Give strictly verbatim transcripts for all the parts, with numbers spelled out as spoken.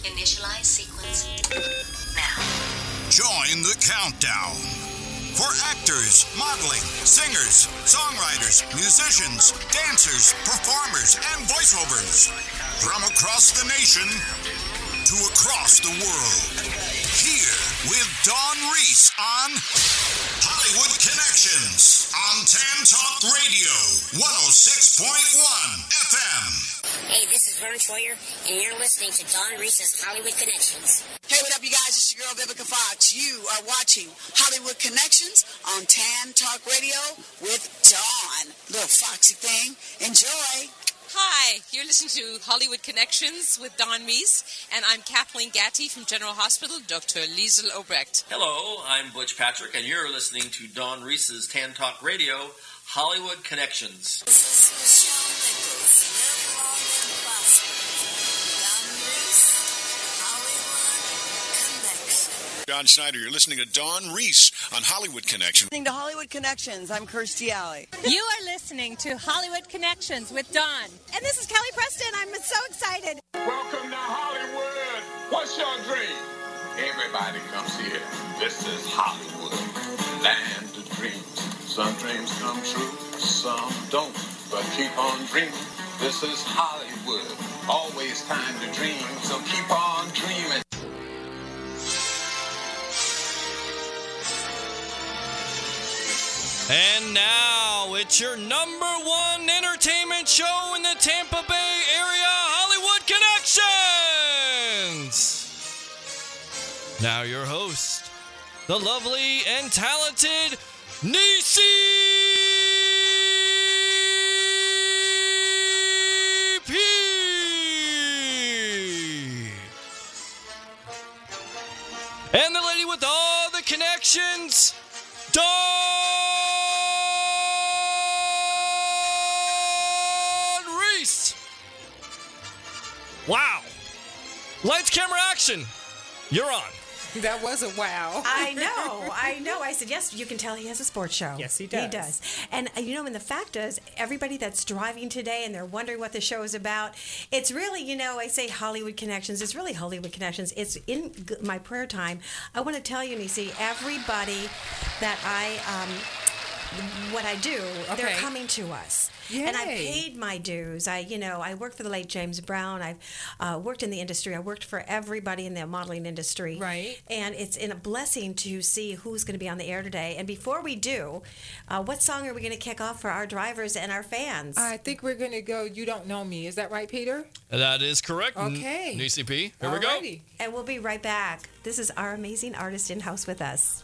Initialize sequence now. Join the countdown. For actors, modeling, singers, songwriters, musicians, dancers, performers, and voiceovers from across the nation to across the world. Here with Dawn Reese on Hollywood Connections on Tan Talk Radio, one oh six point one F M. Hey, this is Vern Troyer, and you're listening to Dawn Reese's Hollywood Connections. Hey, what up, you guys? It's your girl, Vivica Fox. You are watching Hollywood Connections on Tan Talk Radio with Dawn. Little foxy thing. Enjoy. Hi, you're listening to Hollywood Connections with Dawn Reese, and I'm Kathleen Gatty from General Hospital, Doctor Liesel Obrecht. Hello, I'm Butch Patrick, and you're listening to Dawn Reese's Tan Talk Radio, Hollywood Connections. This is Michelle Nichols. Live long and prosper. Dawn Reese, Hollywood Connections. John Schneider, you're listening to Dawn Reese on Hollywood Connection. Listening to Hollywood Connections. I'm Kirstie Alley. You are listening to Hollywood Connections with Dawn. And this is Kelly Preston. I'm so excited. Welcome to Hollywood. What's your dream? Everybody comes here. This is Hollywood, land of dreams. Some dreams come true, some don't. But keep on dreaming. This is Hollywood. Always time to dream, so keep on dreaming. And now, it's your number one entertainment show in the Tampa Bay area, Hollywood Connections! Now your host, the lovely and talented Niecy P! And the lady with all the connections, Dawn Reese. Wow. Lights, camera, action. You're on. That was a wow. I know, I know. I said, yes, you can tell he has a sports show. Yes, he does. He does. And, uh, you know, and the fact is, everybody that's driving today and they're wondering what the show is about, it's really, you know, I say Hollywood Connections. It's really Hollywood Connections. It's in g- my prayer time. I want to tell you, Niecy, everybody that I, um, what I do, Okay. they're coming to us. Yay. And I paid my dues. I, you know, I worked for the late James Brown. I've uh, worked in the industry. I worked for everybody in the modeling industry. Right. And it's in a blessing to see who's going to be on the air today. And before we do, uh, what song are we going to kick off for our drivers and our fans? I think we're going to go You Don't Know Me. Is that right, Peter? That is correct. Okay. N- Niecy P. Here we go. Alrighty. And we'll be right back. This is our amazing artist in house with us.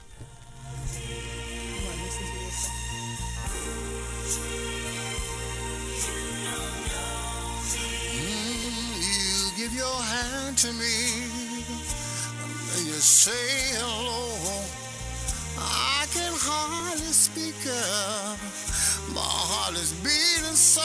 Give your hand to me and you say hello. I can hardly speak up. My heart is beating so.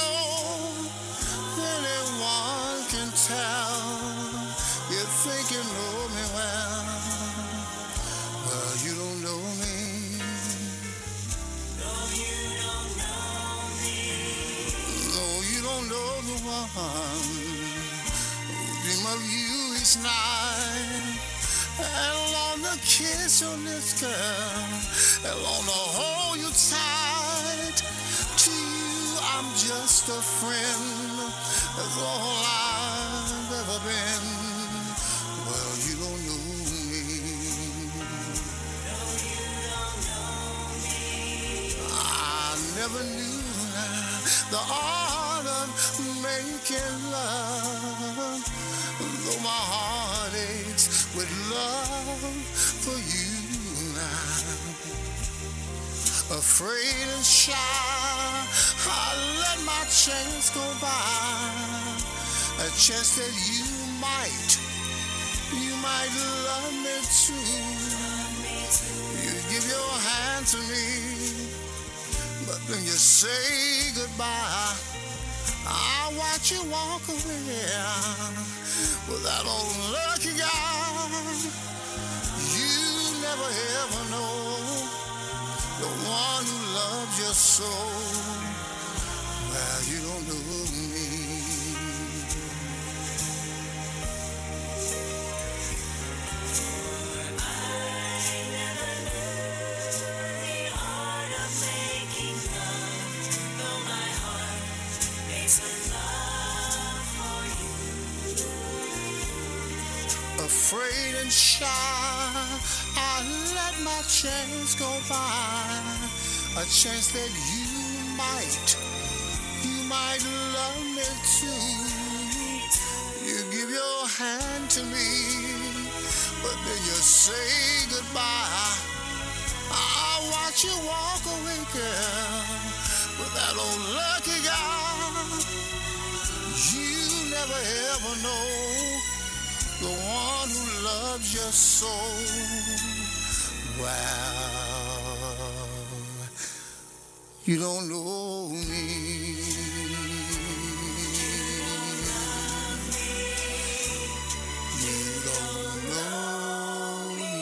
Anyone can tell. You think you know me well. Well, you don't know me. No, you don't know me. No, you don't know the one. Dream of you each night, and long to kiss your lips, girl, and long to hold you tight. To you, I'm just a friend. That's all I've ever been. Well, you don't know me. No, you don't know me. I never knew the art of making love. Though my heart aches with love for you now. Afraid and shy, I let my chance go by. A chance that you might, you might love me too. You give your hand to me, but then you say goodbye. I watch you walk away with that old lucky guy. You never ever know the one who loves you so. Well, you don't know me. afraid and shy. I let my chance go by, a chance that you might, you might love me too. You give your hand to me, but then you say goodbye. I watch you walk away, girl, with that old lucky guy. You never ever know the one who loves you so well. You don't know me. You don't know me.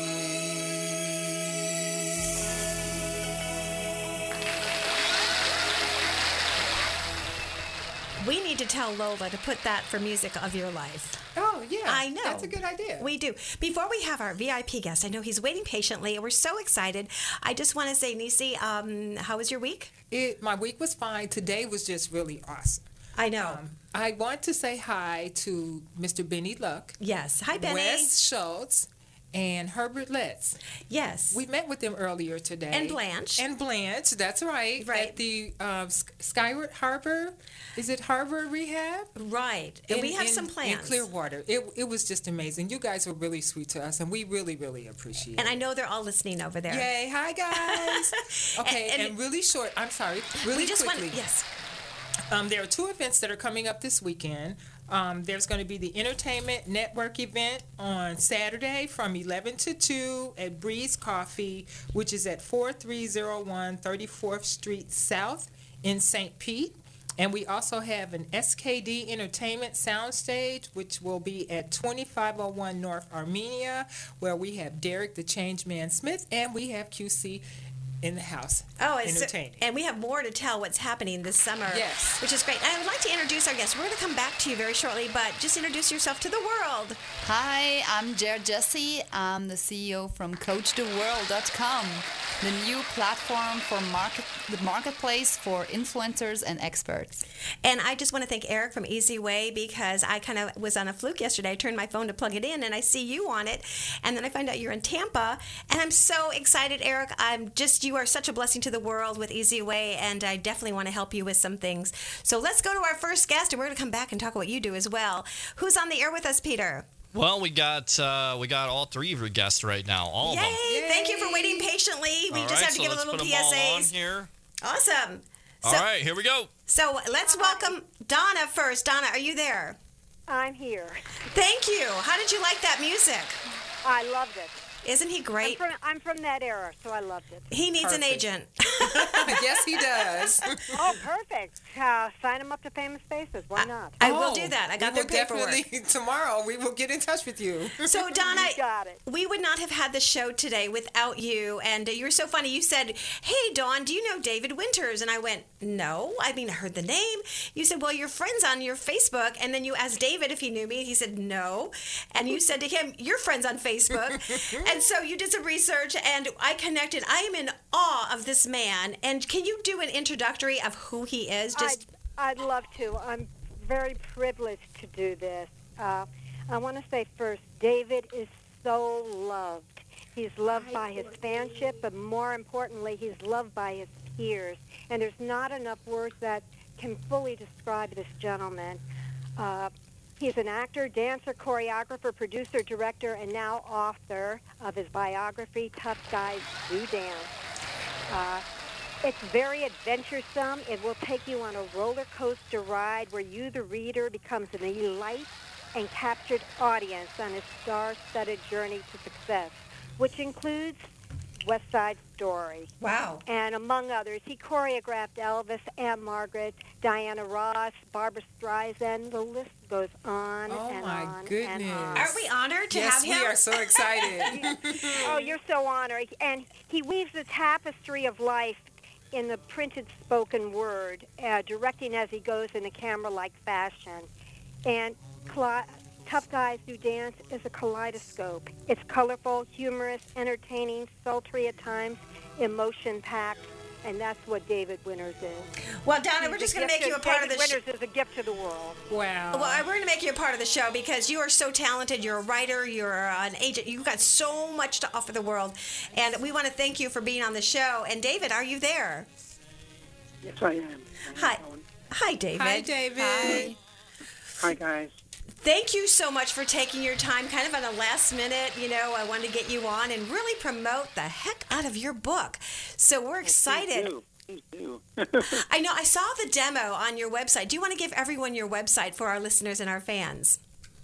We need to tell Lola to put that for music of your life. Oh, yeah. I know. That's a good idea. We do. Before we have our V I P guest, I know he's waiting patiently, and we're so excited. I just want to say, Nisi, um, how was your week? It, my week was fine. Today was just really awesome. I know. Um, I want to say hi to Mister Benny Luck. Yes. Hi, Benny. Wes Schultz and Herbert Letts. Yes. We met with them earlier today. And Blanche. And Blanche, that's right. Right. At the uh, Skyward Harbor. Is it Harbor Rehab? Right. And in, we have in, some plans. In Clearwater. It, it was just amazing. You guys were really sweet to us, and we really, really appreciate And it. I know they're all listening over there. Yay. Hi, guys. Okay, And- and, and- really short. I'm sorry. Really we just quickly. want yes. Um, there are two events that are coming up this weekend. Um, there's going to be the Entertainment Network event on Saturday from eleven to two at Breeze Coffee, which is at forty-three oh one thirty-fourth Street South in Saint Pete. And we also have an S K D Entertainment Soundstage, which will be at twenty-five oh one North Armenia, where we have Derek the Changeman Smith, and we have Q C in the house Oh, it's so, entertaining. and we have more to tell what's happening this summer. Yes. Which is great. I would like to introduce our guest. We're going to come back to you very shortly, but just introduce yourself to the world. Hi, I'm Jer Jesse. I'm the C E O from coach the world dot com, the new platform for market the marketplace for influencers and experts. And I just want to thank Eric from Easy Way, because I kind of was on a fluke yesterday. I turned my phone to plug it in, and I see you on it. And then I find out you're in Tampa. And I'm so excited, Eric. I'm just, you are such a blessing to the world with Easy Way, and I definitely want to help you with some things. So let's go to our first guest, and we're going to come back and talk about what you do as well. Who's on the air with us, Peter? Well, we got uh, we got all three of your guests right now, all Yay! of them. Yay! Thank you for waiting patiently. We All just right, have to so give a let's little put P them S all on As. here. Awesome. All So, right, here we go. So let's welcome Donna first. Donna, are you there? I'm here. Thank you. How did you like that music? I loved it. Isn't he I'm great? from, I'm from that era, so I loved it. He needs an Perfect. agent. Yes, he does. Oh, perfect. Uh, sign him up to Famous Faces. Why not? I will Oh, do that. I got we their will paperwork. Definitely tomorrow. We will get in touch with you. So, Donna, You got it. we would not have had the show today without you. And uh, you were so funny. You said, "Hey, Dawn, do you know David Winters?" And I went, "No. I mean, I heard the name." You said, "Well, you're friends on your Facebook." And then you asked David if he knew me. He said, "No." And you said to him, "You're friends on Facebook." And so you did some research, and I connected. I am in awe of this man. And can you do an introductory of who he is? Just I'd, I'd love to. I'm very privileged to do this. Uh, I want to say first, David is so loved. He's loved by his fanship, but more importantly, he's loved by his peers. And there's not enough words that can fully describe this gentleman. Uh, he's an actor, dancer, choreographer, producer, director, and now author of his biography, Tough Guys Do Dance. Uh, it's very adventuresome. It will take you on a roller coaster ride where you, the reader, becomes an elite and captured audience on his star-studded journey to success, which includes West Side Story. wow. And among others, he choreographed Elvis, Aunt Margaret, Diana Ross, Barbra Streisand. The list goes on Oh, and my on goodness. and on. Aren't we honored to Yes, have him? we are so excited. Oh, you're so honored. And he weaves the tapestry of life in the printed spoken word, uh, directing as he goes in a camera-like fashion. And Cla- Tough Guys Do Dance is a kaleidoscope. It's colorful, humorous, entertaining, sultry at times, emotion-packed, and that's what David Winters is. Well, Donna, He's we're just a going to make gift you a of- part of the David show. Winters is a gift to the world. Wow. Well, we're going to make you a part of the show because you are so talented. You're a writer. You're an agent. You've got so much to offer the world. And we want to thank you for being on the show. And David, are you there? Yes, I am. Hi. Hi, David. Hi, David. Hi. Hi, guys. Thank you so much for taking your time, kind of on a last minute. You know, I wanted to get you on and really promote the heck out of your book. So we're excited. Oh, please do. I know, I saw the demo on your website. Do you want to give everyone your website for our listeners and our fans?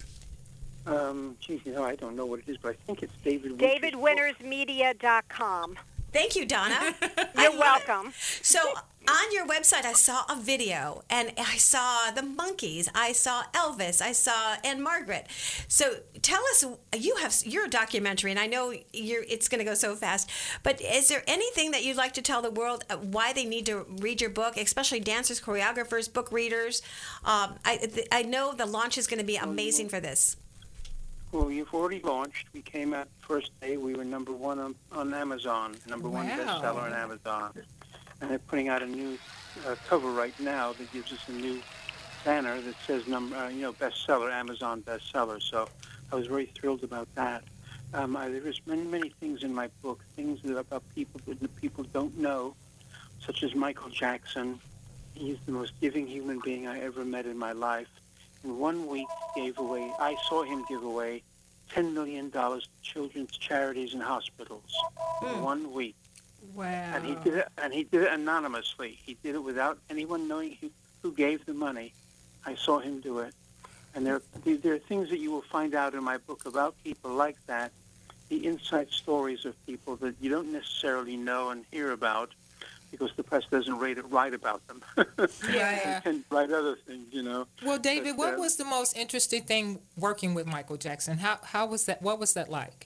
um, geez, you know, I don't know what it is, but I think it's David. David Winters Media dot com. Thank you, Donna. You're welcome. So on your website, I saw a video, and I saw the monkeys, I saw Elvis, I saw Anne Margaret. So tell us, you have your documentary, and I know you're, it's going to go so fast. But is there anything that you'd like to tell the world uh, why they need to read your book, especially dancers, choreographers, book readers? Um, I th- I know the launch is going to be amazing for this. Well, you've already launched. We came out first day. We were number one on, on Amazon, number one Wow. bestseller on Amazon. And they're putting out a new uh, cover right now that gives us a new banner that says number, uh, you know, bestseller, Amazon bestseller. So I was very thrilled about that. Um, I, there's many, many things in my book, things that about people that people don't know, such as Michael Jackson. He's the most giving human being I ever met in my life. In one week, gave away. I saw him give away ten million dollars to children's charities and hospitals in one week. Wow. And he did it. And he did it anonymously. He did it without anyone knowing who, who gave the money. I saw him do it. And there, there are things that you will find out in my book about people like that. The inside stories of people that you don't necessarily know and hear about, because the press doesn't write, write about them. Yeah. And write other things, you know. Well, David, But, what uh, was the most interesting thing working with Michael Jackson? How how was that? What was that like?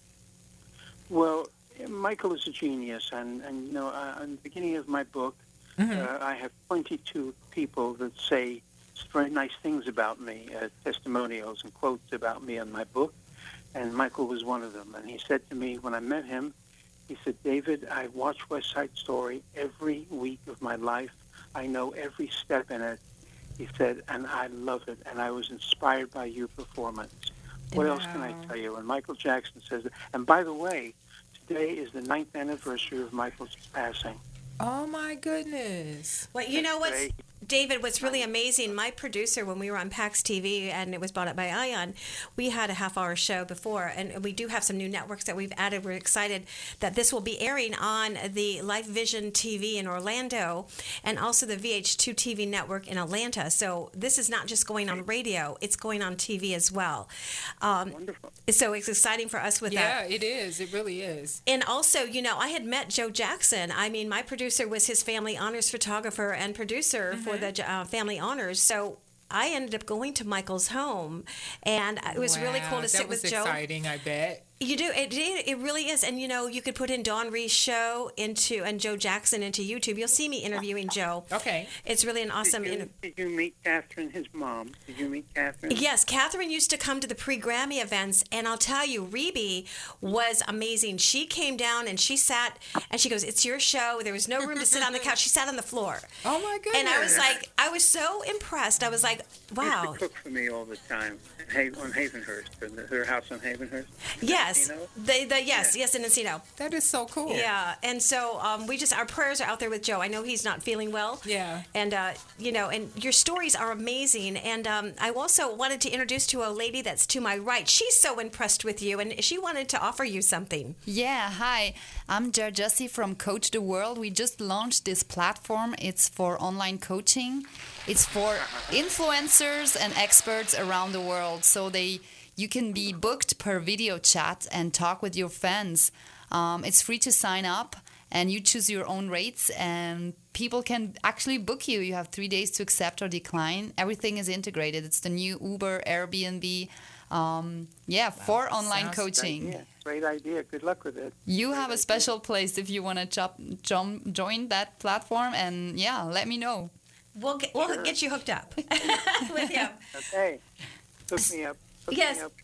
Well, Michael is a genius, and, and you know, uh, in the beginning of my book, Mm-hmm. uh, I have twenty-two people that say very nice things about me, uh, testimonials and quotes about me in my book, and Michael was one of them. And he said to me when I met him, he said, David, I watch West Side Story every week of my life. I know every step in it. He said, and I love it, and I was inspired by your performance. What else can I Wow. tell you? And Michael Jackson says that. And by the way, today is the ninth anniversary of Michael's passing. Oh my goodness! Well, you know what's, Today- David, what's really amazing, my producer, when we were on PAX T V and it was brought up by Ion, we had a half-hour show before, and we do have some new networks that we've added. We're excited that this will be airing on the Life Vision T V in Orlando and also the V H two T V network in Atlanta. So this is not just going on radio, it's going on T V as well. Um, Wonderful. so it's exciting for us with that. Yeah, it is. It really is. And also, you know, I had met Joe Jackson. I mean, my producer was his family honors photographer and producer for the uh, family honors. So I ended up going to Michael's home, and it was really cool to Wow, sit that was with Joe. exciting, I bet. You do it, it. It really is, and you know, you could put in Dawn Ree's show into and Joe Jackson into YouTube. You'll see me interviewing Joe. Okay. It's really an awesome. Did you, inter- did you meet Catherine, his mom? Did you meet Catherine? Yes, Catherine used to come to the pre-Grammy events, and I'll tell you, Rebe was amazing. She came down and she sat, and she goes, "It's your show." There was no room to sit on the couch. She sat on the floor. Oh my goodness! And I was like, I was so impressed. I was like, She wow. used to cook for me all the time Ha- on Havenhurst, in the- her house on Havenhurst. Yes, You know? the, the yes, yes, in Encino. That is so cool. Yeah, and so um, we just our prayers are out there with Joe. I know he's not feeling well. Yeah. And uh, you know, and your stories are amazing. And um, I also wanted to introduce to a lady that's to my right. She's so impressed with you, and she wanted to offer you something. Yeah, hi. I'm Jer Jessie from Coach the World. We just launched this platform. It's for online coaching. It's for influencers and experts around the world. So they you can be booked per video chat and talk with your fans. Um, it's free to sign up, and you choose your own rates, and people can actually book you. You have three days to accept or decline. Everything is integrated. It's the new Uber, Airbnb. Um, yeah, for online Sounds coaching. Yeah, great idea. Good luck with it. You Great have a idea. special place if you want to chop, jump, join that platform, and yeah, let me know. We'll get, we'll Sure. get you hooked up with him. Okay. Hook me up. Hook Yes. me up.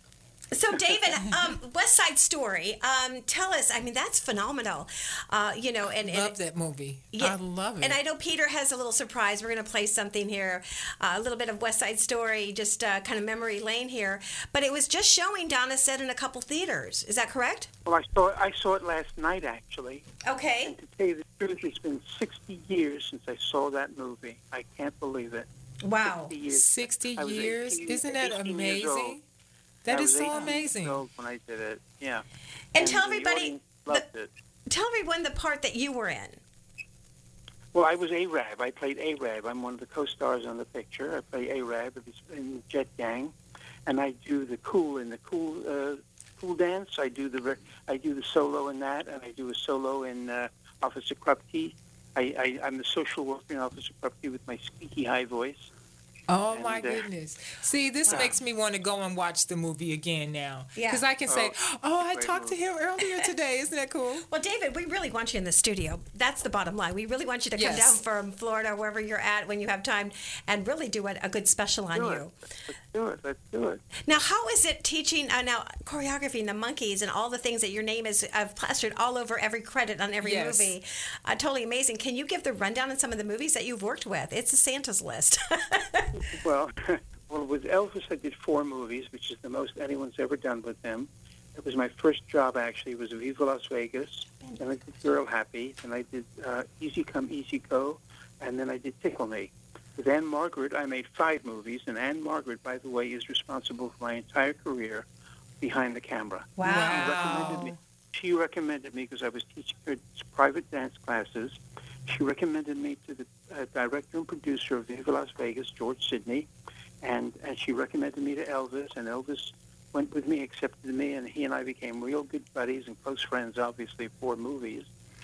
So, David, um, West Side Story. Um, tell us. I mean, that's phenomenal. Uh, you know, and, I and love that movie. Yeah, I love it. And I know Peter has a little surprise. We're going to play something here, uh, a little bit of West Side Story, just uh, kind of memory lane here. But it was just showing, Donna said, in a couple theaters. Is that correct? Well, I saw I saw it last night, actually. Okay. And to tell you the truth, it's been sixty years since I saw that movie. I can't believe it. Wow. sixty years. sixty I was years? eighteen Isn't that eighteen years old. amazing? That I is was so eighteen amazing. years old when I did it. Yeah. And tell the everybody, audience loved it. tell everyone the part that you were in. Well, I was Arab. I played Arab. I'm one of the co-stars on the picture. I play Arab in Jet Gang, and I do the cool in the cool uh, cool dance. I do the I do the solo in that, and I do a solo in uh, Officer Krupke. I, I I'm the social worker in Officer Krupke with my squeaky high voice. Oh And, my uh, goodness! See, this wow. makes me want to go and watch the movie again now. Yeah. Because I can say, Oh, "Oh, I great talked to movie. him earlier today." Isn't that cool? Well, David, we really want you in the studio. That's the bottom line. We really want you to come Yes. down from Florida, wherever you're at, when you have time, and really do a, a good special on do you. it. Let's do it. Let's do it. Now, how is it teaching uh, now choreography and the monkeys and all the things that your name is uh, plastered all over every credit on every Yes. movie? Uh, totally amazing. Can you give the rundown on some of the movies that you've worked with? It's a Santa's list. Well, well, with Elvis, I did four movies, which is the most anyone's ever done with him. It was my first job, actually. It was Viva Las Vegas. Then I did Girl Happy. Then I did uh, Easy Come, Easy Go. And then I did Tickle Me. With Anne Margaret, I made five movies. And Anne Margaret, by the way, is responsible for my entire career behind the camera. Wow. She recommended me, she recommended me because I was teaching her private dance classes. She recommended me to the uh, director and producer of Viva Las Vegas, George Sidney. And, and she recommended me to Elvis, and Elvis went with me, accepted me, and he and I became real good buddies and close friends, obviously, for movies.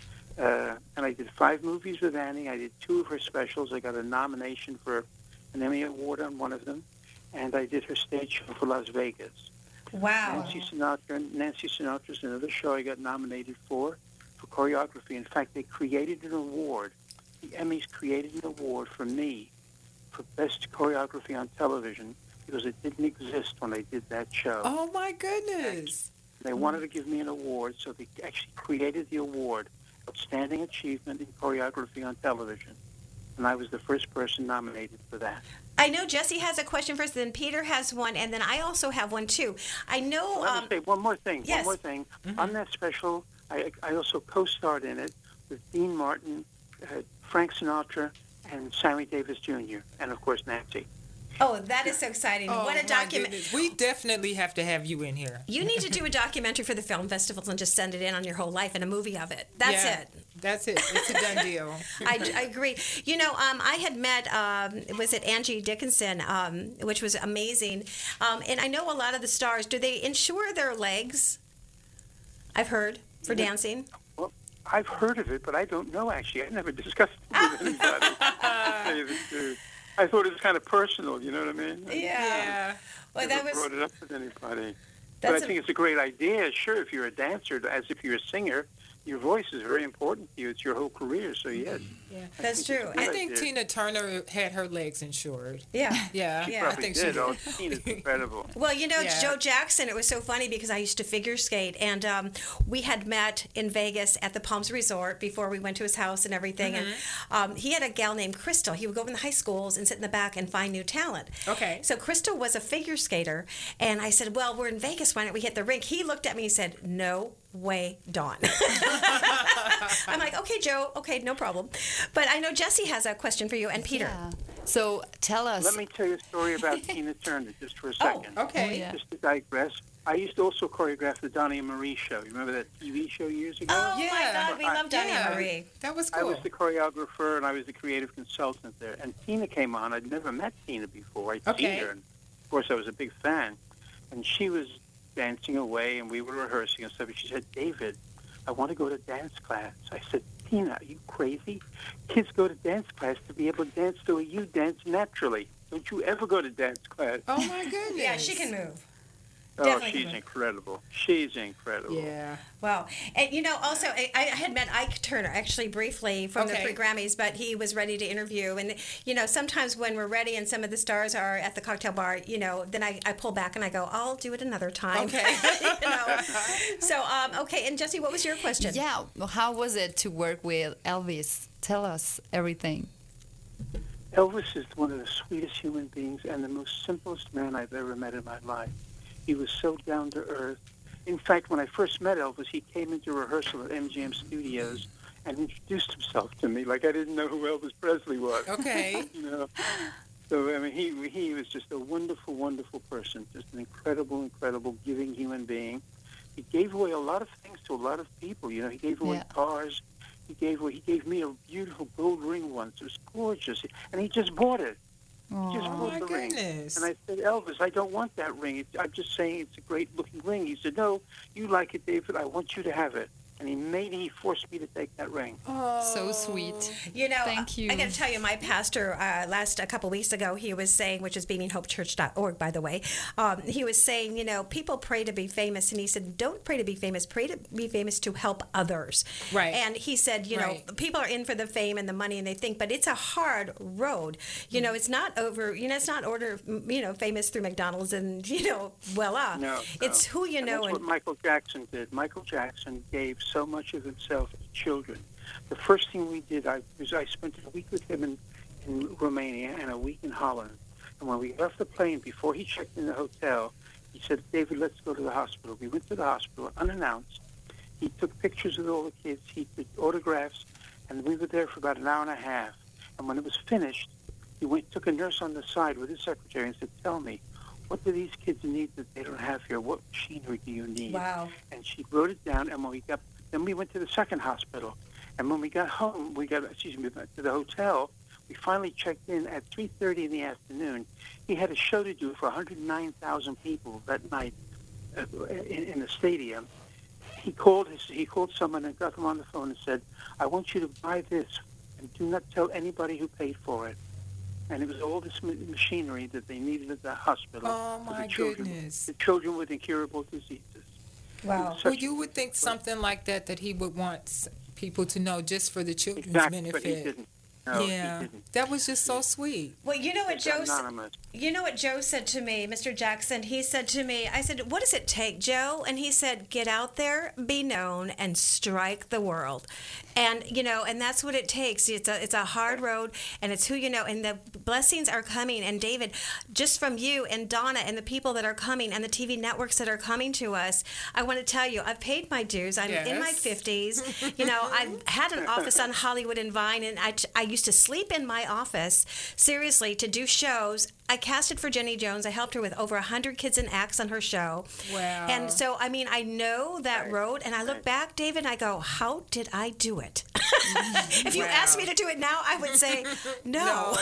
Uh, and I did five movies with Annie. I did two of her specials. I got a nomination for an Emmy Award on one of them. And I did her stage show for Las Vegas. Wow. Nancy Sinatra. Nancy Sinatra's another show I got nominated for, for choreography. In fact, they created an award. The Emmys created an award for me for best choreography on television because it didn't exist when I did that show. Oh my goodness! They wanted to give me an award, so they actually created the award, Outstanding Achievement in Choreography on Television. And I was the first person nominated for that. I know Jesse has a question first, then Peter has one, and then I also have one too. I know. Let Um, me say one more thing. yes. One more thing. Mm-hmm. On that special, I, I also co-starred in it with Dean Martin, uh, Frank Sinatra, and Sammy Davis Junior, and of course Nancy. oh, that is so exciting! Oh, what a my document! goodness. We definitely have to have you in here. You need to do a documentary for the film festivals and just send it in on your whole life and a movie of it. That's Yeah, it. That's it. It's a done deal. I, I agree. You know, um, I had met, um, was it Angie Dickinson, um, which was amazing. Um, and I know a lot of the stars, do they insure their legs? I've heard, for dancing. Well, I've heard of it, but I don't know, actually. I've never discussed it with anybody. to tell you the truth. I thought it was kind of personal, you know what I mean? Yeah. Well, never that was. brought it up with anybody. That's But I a- think it's a great idea. Sure, if you're a dancer, as if you're a singer, your voice is very important to you. It's your whole career, so yes. Yeah. That's think true. it's a I good think idea. Tina Turner had her legs insured. Yeah. Yeah. Yeah. I Probably think did. she did. Oh, Tina's incredible. Well, you know, Yeah. Joe Jackson, it was so funny because I used to figure skate, and um, we had met in Vegas at the Palms Resort before we went to his house and everything. And um, he had a gal named Crystal. He would go in the high schools and sit in the back and find new talent. Okay. So Crystal was a figure skater, and I said, well, we're in Vegas. Why don't we hit the rink? He looked at me and said, no way, Dawn. I'm like, okay, Joe, okay, no problem. But I know Jesse has a question for you, and Peter. Yeah. So tell us. Let me tell you a story about Tina Turner just for a second. Oh, okay. Oh, yeah. Just to digress, I used to also choreograph the Donnie and Marie show. You remember that T V show years ago? Oh, my Yeah. God, we love Donnie Yeah. and Marie. That was I cool. was the choreographer and I was the creative consultant there. And Tina came on. I'd never met Tina before. I'd Okay. seen her. And of course, I was a big fan. And she was dancing away and we were rehearsing and stuff. And she said, David, I want to go to dance class. I said, Tina, are you crazy? Kids go to dance class to be able to dance the way you dance naturally. Don't you ever go to dance class? Oh my goodness. Yeah, she can move. Oh, Definitely she's would. incredible. She's incredible. Yeah. Well, and you know, also I, I had met Ike Turner actually briefly from Okay. the three Grammys, but he was ready to interview. And you know, sometimes when we're ready and some of the stars are at the cocktail bar, you know, then I, I pull back and I go, I'll do it another time. Okay. you know. So, um, okay, and Jesse, what was your question? Yeah, well, how was it to work with Elvis? Tell us everything. Elvis is one of the sweetest human beings and the most simplest man I've ever met in my life. He was so down to earth. In fact, when I first met Elvis, he came into rehearsal at M G M Studios and introduced himself to me like I didn't know who Elvis Presley was. Okay. you know. So I mean, he he was just a wonderful, wonderful person. Just an incredible, incredible, giving human being. He gave away a lot of things to a lot of people. You know, he gave away Yeah. cars. He gave away. He gave me a beautiful gold ring once. It was gorgeous, and he just bought it. He just Oh, bought my the ring. goodness. And I said, Elvis, I don't want that ring. It's, I'm just saying it's a great-looking ring. He said, no, you like it, David. I want you to have it. And he made me, he forced me to take that ring. So sweet. You know, Thank you. I got to tell you, my pastor uh, last a couple weeks ago, he was saying, which is beaming hope church dot org, by the way, um, he was saying, you know, people pray to be famous, and he said, don't pray to be famous, pray to be famous to help others. Right. And he said, you know, Right. people are in for the fame and the money, and they think, but it's a hard road. You know, it's not over. You know, it's not order. You know, famous through McDonald's and you know, voila. No, It's no. who you And know. that's what And Michael Jackson did. Michael Jackson gave so much of himself to children. The first thing we did, I was I spent a week with him in, in Romania and a week in Holland. And when we left the plane, before he checked in the hotel, he said, David, let's go to the hospital. We went to the hospital unannounced. He took pictures of all the kids. He took autographs. And we were there for about an hour and a half. And when it was finished, he went took a nurse on the side with his secretary and said, tell me, what do these kids need that they don't have here? What machinery do you need? wow. And she wrote it down. And when we got, then we went to the second hospital. And when we got home, we got, excuse me, back to the hotel. We finally checked in at three thirty in the afternoon. He had a show to do for one hundred nine thousand people that night uh, in, in the stadium. He called his, he called someone and got them on the phone and said, I want you to buy this and do not tell anybody who paid for it. And it was all this ma- machinery that they needed at the hospital Oh, for my the children, goodness. the children with incurable diseases. Wow. Such- Well, you would think something like that that he would want s- people to know just for the children's Exactly, benefit. but he didn't. No, yeah, he didn't. that was just so sweet. Well, you know what It's Joe said. anonymous. You know what Joe said to me, Mister Jackson? He said to me, I said, what does it take, Joe? And he said, get out there, be known, and strike the world. And, you know, and that's what it takes. It's a, it's a hard road, and it's who you know. And the blessings are coming. And, David, just from you and Donna and the people that are coming and the T V networks that are coming to us, I want to tell you, I've paid my dues. I'm in my Yes. fifties. You know, I've had an office on Hollywood and Vine, and I, I used to sleep in my office, seriously, to do shows. I casted for Jenny Jones. I helped her with over one hundred kids and acts on her show. Wow. And so, I mean, I know that road, and I look back, David, and I go, how did I do it? If you Wow. asked me to do it now, I would say no.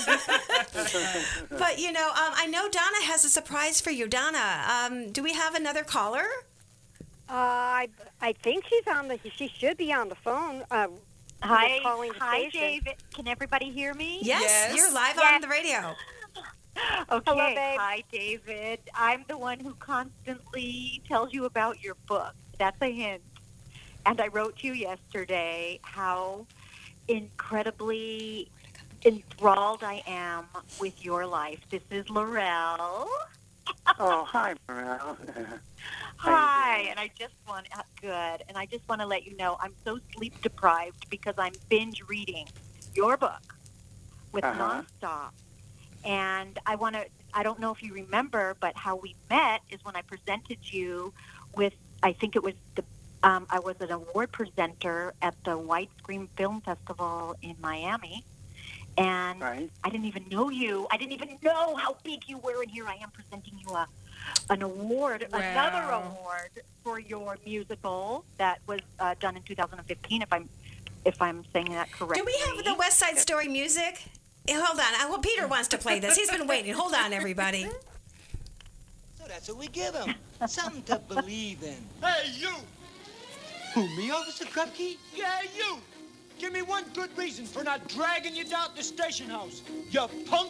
But, you know, um, I know Donna has a surprise for you. Donna, um, do we have another caller? Uh, I I think she's on the. She should be on the phone. Uh, Hi, calling the hi, station. David. Can everybody hear me? Yes, Yes. you're live Yes. on the radio. Okay. Hello, babe. Hi, David. I'm the one who constantly tells you about your book. That's a hint. And I wrote to you yesterday how incredibly enthralled I am with your life. This is Laurel. Oh, hi, Morale. Hi, and I just want uh, good, and I just want to let you know I'm so sleep deprived because I'm binge reading your book with Uh-huh. nonstop. And I want to, I don't know if you remember, but how we met is when I presented you with, I think it was the, um, I was an award presenter at the White Screen Film Festival in Miami. And Right. I didn't even know you. I didn't even know how big you were. And here I am presenting you a, an award, Wow. another award for your musical that was uh, done in two thousand fifteen, if I'm, if I'm saying that correctly. Do we have the West Side Story music? Eh, Hold on. I, well, Peter wants to play this. He's been waiting. Hold on, everybody. So that's what we give him. Something to believe in. Hey, you! Who, me, Officer Krupke? Yeah, you! Give me one good reason for not dragging you down to the station house, you punk!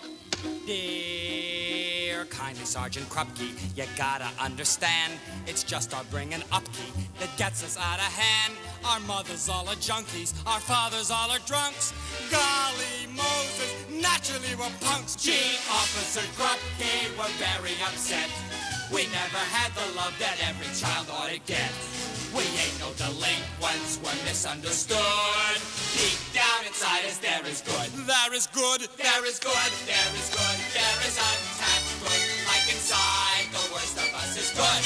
Dear kindly Sergeant Krupke, you gotta understand, it's just our bringing up key that gets us out of hand. Our mothers all are junkies, our fathers all are drunks. Golly Moses, naturally we're punks. Gee, Officer Krupke, we're very upset. We never had the love that every child ought to get. We ain't no delinquents, we're misunderstood. Deep down inside us there is good. There is good, there is good, there is good, there is untapped good. Like inside, the worst of us is good.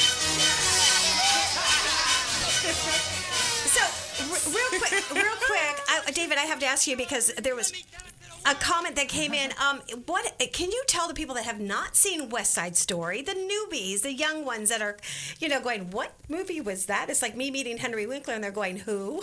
So, r- real quick, real quick, I, David, I have to ask you because there was a comment that came in. Um, what can you tell the people that have not seen West Side Story, the newbies, the young ones that are, you know, going, "What movie was that?" It's like me meeting Henry Winkler, and they're going, "Who?"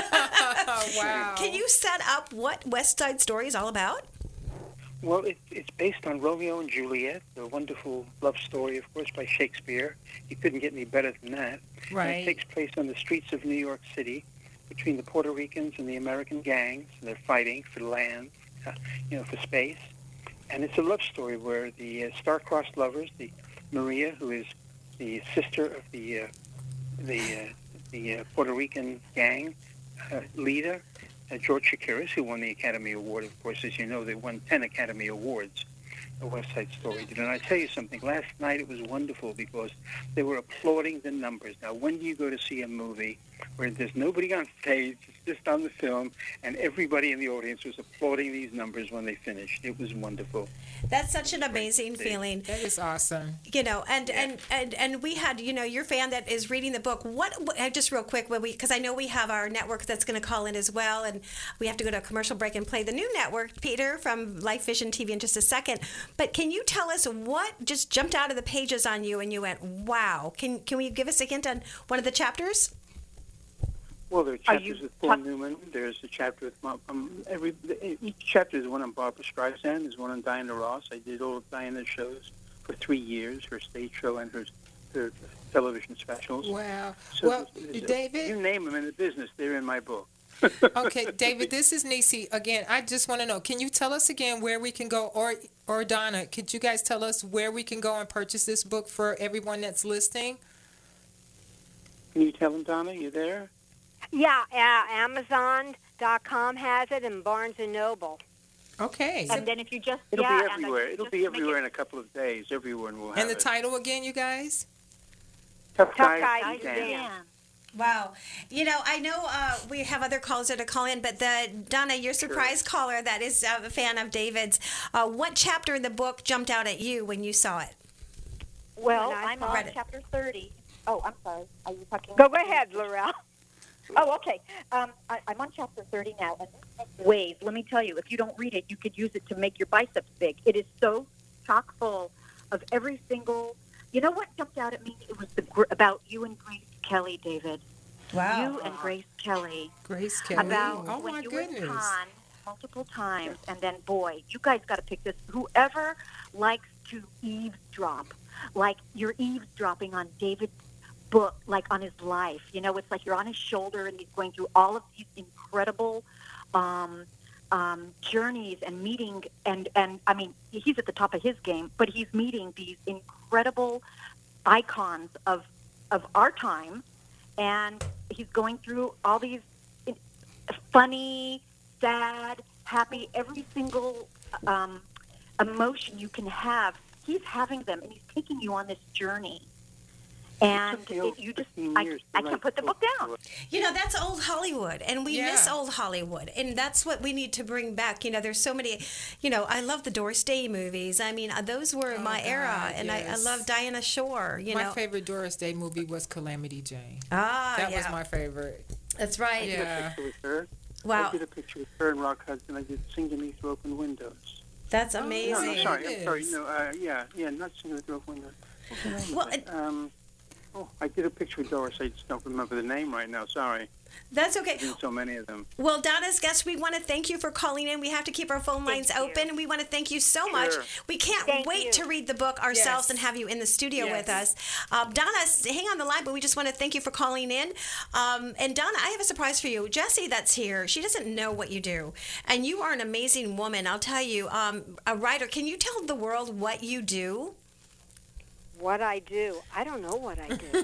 Wow. Can you set up what West Side Story is all about? Well, it, it's based on Romeo and Juliet, the wonderful love story, of course, by Shakespeare. You couldn't get any better than that. Right. And it takes place on the streets of New York City between the Puerto Ricans and the American gangs. And they're fighting for land, uh, you know, for space. And it's a love story where the uh, star-crossed lovers, the Maria, who is the sister of the uh, the uh, the uh, Puerto Rican gang uh, leader, Uh, George Chakiris, who won the Academy Award. Of course, as you know, they won ten Academy Awards, A West Side Story did. And I tell you something, last night it was wonderful because they were applauding the numbers. Now, when do you go to see a movie where there's nobody on stage, it's just on the film, and everybody in the audience was applauding these numbers when they finished? It was wonderful. That's such an amazing feeling. That is awesome. You know, and, and, and, and we had, you know, your fan that is reading the book. What, what just real quick, when we, because I know we have our network that's going to call in as well, and we have to go to a commercial break and play the new network, Peter, from Life Vision T V in just a second. But can you tell us what just jumped out of the pages on you and you went, wow? Can can we give us a hint on one of the chapters? Well, there are Are chapters you with Paul Newman. There's a chapter with Mo- um, every each chapter is one on Barbara Streisand. There's one on Diana Ross. I did all of Diana's shows for three years, her stage show and her her television specials. Wow. So Well, there's- David- you name them in the business, they're in my book. Okay, David, this is Nisi again. I just want to know, can you tell us again where we can go, or or Donna, could you guys tell us where we can go and purchase this book for everyone that's listening? Can you tell them, Donna? You there? Yeah, uh, Amazon dot com has it and Barnes and Noble. Okay. And then if you just It'll yeah, be and everywhere. then It'll just be make everywhere it- in a couple of days. Everyone will have And the it. title again, you guys? Tough Tough Guys Guys to Dance. Wow. You know, I know uh, we have other callers that are calling in, but the Donna, your surprise caller that is uh, a fan of David's, uh, what chapter in the book jumped out at you when you saw it? Well, When I I'm on read it. chapter thirty. Oh, I'm sorry. Are you talking? Go ahead, Laurel. Oh, okay. Um, I, I'm on chapter thirty now, and there's ways. Let me tell you, if you don't read it, you could use it to make your biceps big. It is so chock full of every single. You know what jumped out at me? It was the gr- about you and Grace Kelly, David. Wow. You and Grace Kelly. Grace Kelly. About Oh, when my you were in goodness. con multiple times, and then boy, you guys got to pick this. Whoever likes to eavesdrop, like you're eavesdropping on David's book, like on his life. You know, it's like you're on his shoulder, and he's going through all of these incredible um, um, journeys and meeting. And and I mean, he's at the top of his game, but he's meeting these incredible icons of of our time, and he's going through all these funny, sad, happy, every single um, emotion you can have. He's having them, and he's taking you on this journey. And it, you just, I, I can't put the book down. You know, that's old Hollywood, and we Yeah. miss old Hollywood, and that's what we need to bring back. You know, there's so many, you know, I love the Doris Day movies. I mean, uh, those were Oh, my God, era, and I, I yes. love Diana Shore, you my know. favorite Doris Day movie was Calamity Jane. Ah, That yeah. was my favorite. That's right. I did Yeah. a picture with her. Wow. I did a picture with her and Rock Hudson. I did Sing Beneath Open Windows. That's Oh, amazing. No, no, sorry. I'm Goodness. sorry. No, uh, yeah, yeah, not Sing Beneath Open Windows. What's the name Well, of it? Um, oh, I did a picture with Doris. I just don't remember the name right now. Sorry. That's okay. There's so many of them. Well, Donna's guest, we want to thank you for calling in. We have to keep our phone lines Thank open. We want to thank you so much. Sure. We can't Thank wait you. to read the book ourselves Yes. and have you in the studio Yes. with us. Um, Donna, s- hang on the line, but we just want to thank you for calling in. Um, and Donna, I have a surprise for you. Jessie, that's here, she doesn't know what you do. And you are an amazing woman. I'll tell you, um, a writer. Can you tell the world what you do? What I do? I don't know what I do.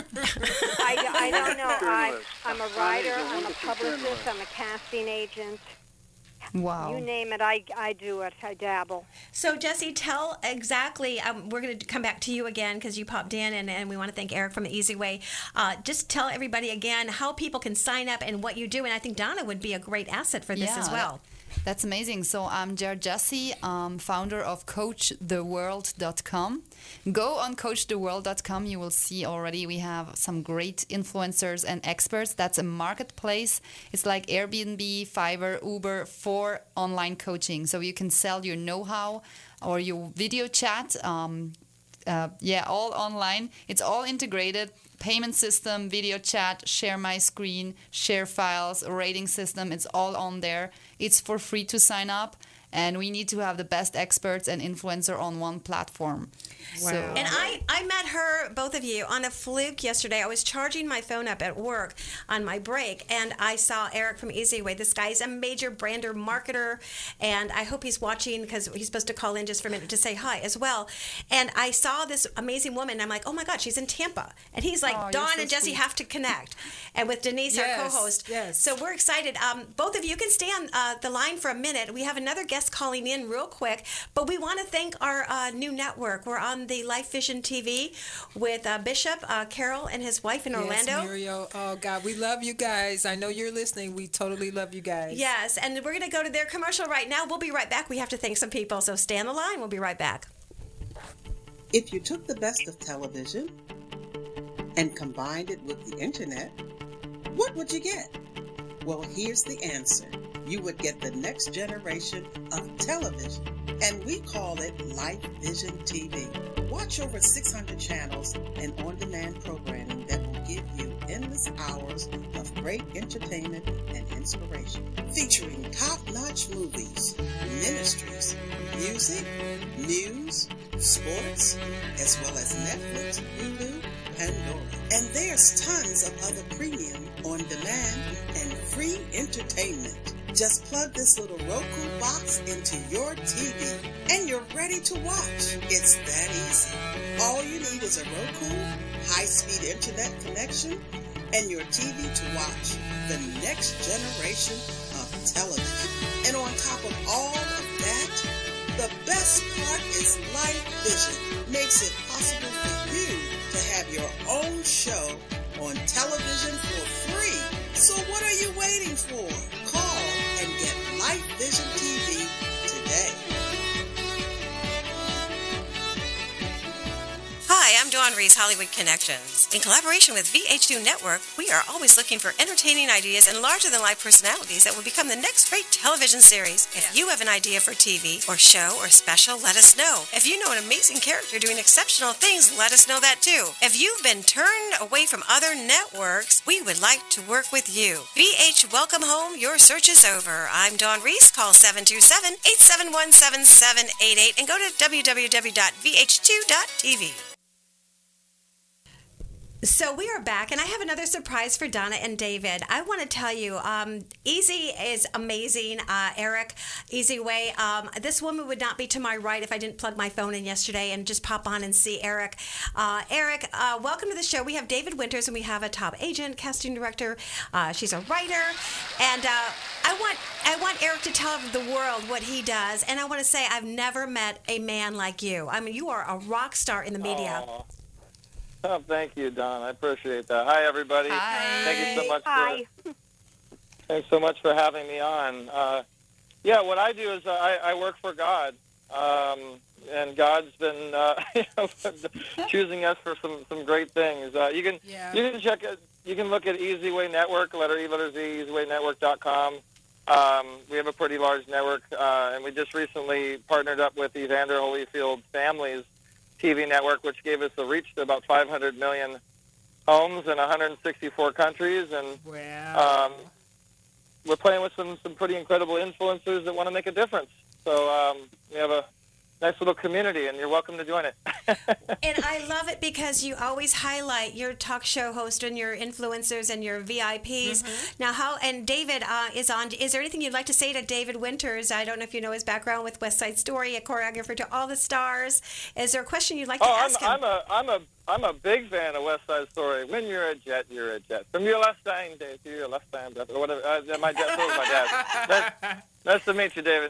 I, I don't know. I, Journalist. I'm a Donna's writer. a I'm a wonderful publicist. journalist. I'm a casting agent. Wow. You name it, I, I do it. I dabble. So, Jesse, tell exactly. Um, we're going to come back to you again because you popped in, and, and we want to thank Eric from the Easy Way. Uh, just tell everybody again how people can sign up and what you do. And I think Donna would be a great asset for this Yeah, as well. That's amazing. So I'm Jared Jesse, um, founder of coach the world dot com. Go on coach the world dot com. You will see already we have some great influencers and experts. That's a marketplace. It's like Airbnb, Fiverr, Uber for online coaching. So you can sell your know-how or your video chat. Um, uh, yeah, all online. It's all integrated. Payment system, video chat, share my screen, share files, a rating system. It's all on there. It's for free to sign up. And we need to have the best experts and influencer on one platform. Wow. So, And I, I met her, both of you, on a fluke yesterday. I was charging my phone up at work on my break, and I saw Eric from Easy Way. This guy's a major brander marketer, and I hope he's watching because he's supposed to call in just for a minute to say hi as well. And I saw this amazing woman, and I'm like, oh my God, she's in Tampa. And he's like, Oh, you're Dawn so and Jesse sweet. have to connect. And with Denise, Yes, our co-host. yes. So we're excited. Um, both of you can stay on uh, the line for a minute. We have another guest calling in real quick, but we want to thank our uh, new network. We're on the Life Vision T V with uh, Bishop uh, Carroll and his wife in Orlando. Yes, Muriel. Oh, God, we love you guys. I know you're listening. We totally love you guys. Yes, and we're going to go to their commercial right now. We'll be right back. We have to thank some people, so stay on the line. We'll be right back. If you took the best of television and combined it with the internet, what would you get? Well, here's the answer. You would get the next generation of television, and we call it Life Vision T V. Watch over six hundred channels and on-demand programming that will give you endless hours of great entertainment and inspiration, featuring top-notch movies, ministries, music, news, sports, as well as Netflix, Hulu, Pandora. And there's tons of other premium, on-demand, and free entertainment. Just plug this little Roku box into your T V and you're ready to watch. It's that easy. All you need is a Roku, high-speed internet connection, and your T V to watch the next generation of television. And on top of all of that, the best part is Life Vision makes it possible for you to have your own show on television for free. So what are you waiting for? Call and get Life Vision T V today. Hi, I'm Dawn Reese, Hollywood Connections. In collaboration with V H two Network, we are always looking for entertaining ideas and larger-than-life personalities that will become the next great television series. If you have an idea for T V or show or special, let us know. If you know an amazing character doing exceptional things, let us know that too. If you've been turned away from other networks, we would like to work with you. V H, welcome home. Your search is over. I'm Dawn Reese. Call seven two seven, eight seven one, seven seven eight eight and go to w w w dot v h two dot t v. So we are back, and I have another surprise for Donna and David. I want to tell you, um, Easy is amazing. Uh, Eric, Easy Way. Um, this woman would not be to my right if I didn't plug my phone in yesterday and just pop on and see Eric. Uh, Eric, uh, welcome to the show. We have David Winters, and we have a top agent, casting director. Uh, she's a writer, and uh, I want I want Eric to tell the world what he does. And I want to say I've never met a man like you. I mean, you are a rock star in the media. Aw. Oh, thank you, Don. I appreciate that. Hi, everybody. Hi. Thank you so much. Hi. For, thanks so much for having me on. Uh, yeah, what I do is uh, I, I work for God, um, and God's been uh, you know, choosing us for some, some great things. Uh, you can Yeah. you can check it. You can look at Easy Way Network, letter E, letter Z, easy way network dot com. Um, we have a pretty large network, uh, and we just recently partnered up with Evander Holyfield Families T V network, which gave us a reach to about five hundred million homes in one hundred sixty-four countries, and wow. um, we're playing with some, some pretty incredible influencers that want to make a difference. So um, we have a nice little community, and you're welcome to join it. And I love it because you always highlight your talk show host and your influencers and your V I Ps. Mm-hmm. Now, how and David uh, is on. Is there anything you'd like to say to David Winters? I don't know if you know his background with West Side Story, a choreographer to all the stars. Is there a question you'd like to oh, ask I'm, him? I'm a I'm a I'm a big fan of West Side Story. When you're a jet, you're a jet. From your left hand to your left hand, or whatever. Uh, my dad, so was my dad. Nice, nice to meet you, David.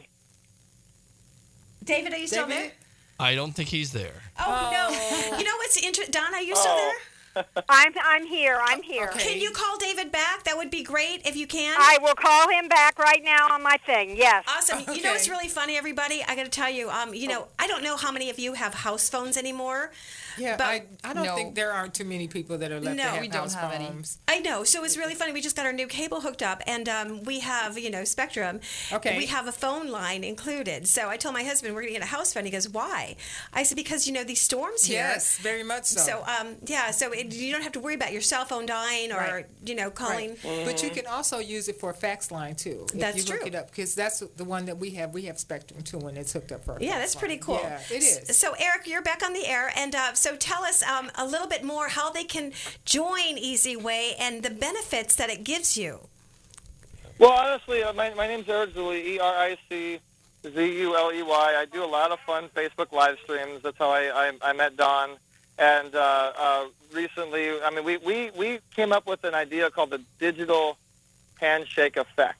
David, are you still there? I don't think he's there. Oh, no. You know what's interesting? Don, are you still Oh. there? I'm I'm here. I'm here. Can you call David back? That would be great if you can. I will call him back right now on my thing. Yes. Awesome. You know what's really funny, everybody? I got to tell you, um, you know, I don't know how many of you have house phones anymore. Yeah, but I, I don't No. think there are too many people that are left No, to have we don't house have any. phones. I know. So it's really funny. We just got our new cable hooked up, and um, we have, you know, Spectrum. Okay. We have a phone line included. So I told my husband we're going to get a house phone. He goes, "Why?" I said, "Because you know these storms here." Yes, very much so. So um, yeah. So it, you don't have to worry about your cell phone dying or Right. you know calling. Right. But you can also use it for a fax line too. If That's you hook true. it up, because that's the one that we have. We have Spectrum too, when it's hooked up for. A Yeah, fax that's pretty line. cool. Yeah, it is. So, Eric, you're back on the air, and uh, so tell us um, a little bit more how they can join Easy Way and the benefits that it gives you. Well, honestly, uh, my, my name's Eric Zuley, E R I C Z U L E Y. I do a lot of fun Facebook live streams. That's how I, I, I met Don. And uh, uh, recently, I mean, we, we, we came up with an idea called the digital handshake effect.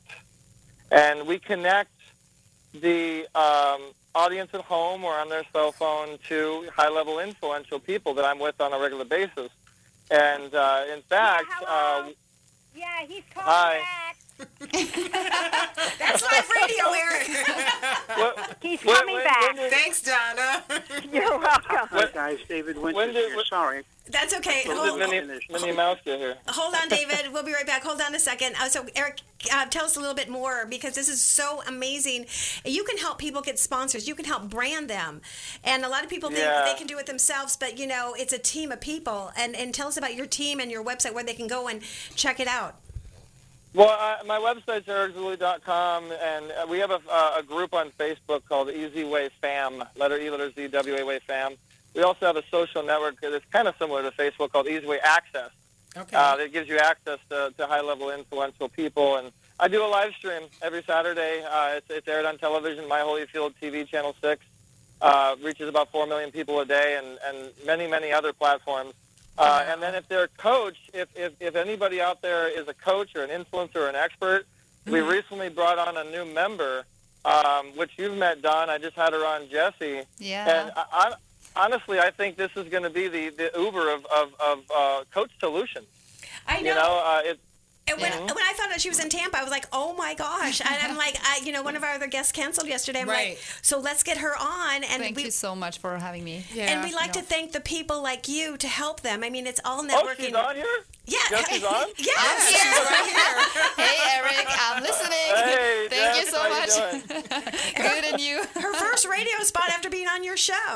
And we connect the um, audience at home or on their cell phone to high-level influential people that I'm with on a regular basis. And uh, in fact, uh, Yeah, he's calling hi. back. That's live radio, Eric. What, He's when- coming when- back. when- Thanks, Donna. You're welcome. Hi, guys. David Winters when did- here. Sorry. That's okay. when Hold, did Minnie, Minnie Mouse get here? hold on, David. We'll be right back. Hold on a second. Uh, so, Eric, uh, tell us a little bit more because this is so amazing. You can help people get sponsors. You can help brand them. And a lot of people think Yeah. they can do it themselves, but, you know, it's a team of people. And, and tell us about your team and your website where they can go and check it out. Well, I, my website's eric zuley dot com, and uh, we have a, uh, a group on Facebook called Easy Way Fam, letter E, letter Z, W A Way Fam. We also have a social network that's kind of similar to Facebook called Easy Way Access. Okay. Uh, that gives you access to, to high-level influential people. And I do a live stream every Saturday. Uh, it's, it's aired on television, My Holyfield T V, Channel six. Uh, reaches about four million people a day and, and many, many other platforms. Uh, and then if they're a coach, if, if, if anybody out there is a coach or an influencer or an expert, we recently brought on a new member, um, which you've met, Don. I just had her on, Jessie. Yeah. And I, I, honestly, I think this is going to be the, the Uber of, of, of uh, coach solutions. I know. You know, uh, it, And when, Mhm. when I found out she was in Tampa, I was like, oh my gosh. And I'm like, I, you know, one of our other guests canceled yesterday. I'm Right. like, so let's get her on. And Thank we, you so much for having me. and we like No. to thank the people like you to help them. I mean, it's all oh, networking. she's on here? Yeah. Jessie's on? Yes. I'm here. right here. Hey, Eric, I'm listening. Hey, Thank you Jess, so how you much. doing? Good, and you? Her first radio spot after being on your show.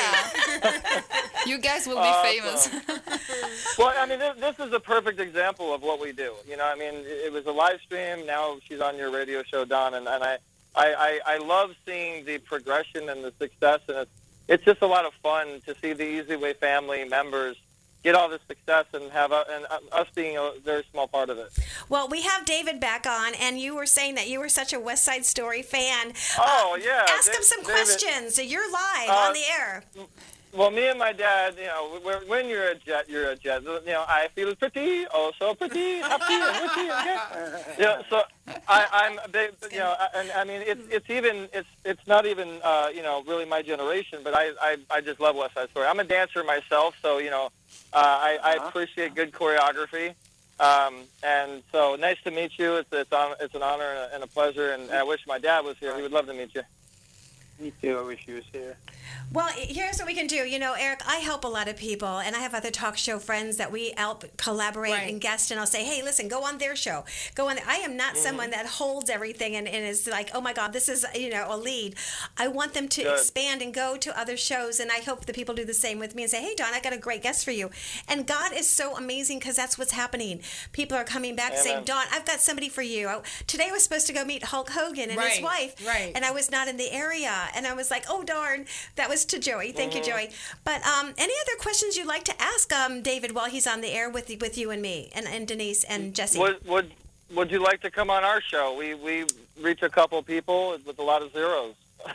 Yeah. You guys will be Awesome. famous. Well, I mean, this, this is a perfect example of what we do. You know, I mean, it, it was a live stream. Now she's on your radio show, Don, and, and I, I, I, I love seeing the progression and the success, and it's, it's just a lot of fun to see the Easy Way family members get all this success and have a, and us being a very small part of it. Well, we have David back on, and you were saying that you were such a West Side Story fan. Oh, Uh, yeah. Ask Da- him some David- questions. You're live Uh, on the air. Well, me and my dad, you know, we're, when you're a jet, you're a jet. You know, I feel pretty, oh so pretty, happy and witty and good. You know, so I, I'm a big, you know, and I mean, it's it's even it's it's not even uh, you know really my generation, but I, I I just love West Side Story. I'm a dancer myself, so you know, uh, I, I appreciate good choreography. Um, and so nice to meet you. It's it's on, it's an honor and a, and a pleasure. And I wish my dad was here. He would love to meet you. Me too. I wish he was here. Well, here's what we can do. You know, Eric, I help a lot of people, and I have other talk show friends that we help collaborate Right. and guest, and I'll say, hey, listen, go on their show. Go on. I am not Mhm. someone that holds everything and, and is like, oh, my God, this is, you know, a lead. I want them to Good. expand and go to other shows, and I hope the people do the same with me and say, hey, Don, I got a great guest for you. And God is so amazing because that's what's happening. People are coming back Amen. saying, Don, I've got somebody for you. I, today I was supposed to go meet Hulk Hogan and his Right, wife, right. and I was not in the area, and I was like, oh, darn. That was to Joey. Thank you, Mhm. Joey. But um, any other questions you'd like to ask um, David while he's on the air with with you and me and, and Denise and Jesse? Would would would you like to come on our show? We we reach a couple people with a lot of zeros.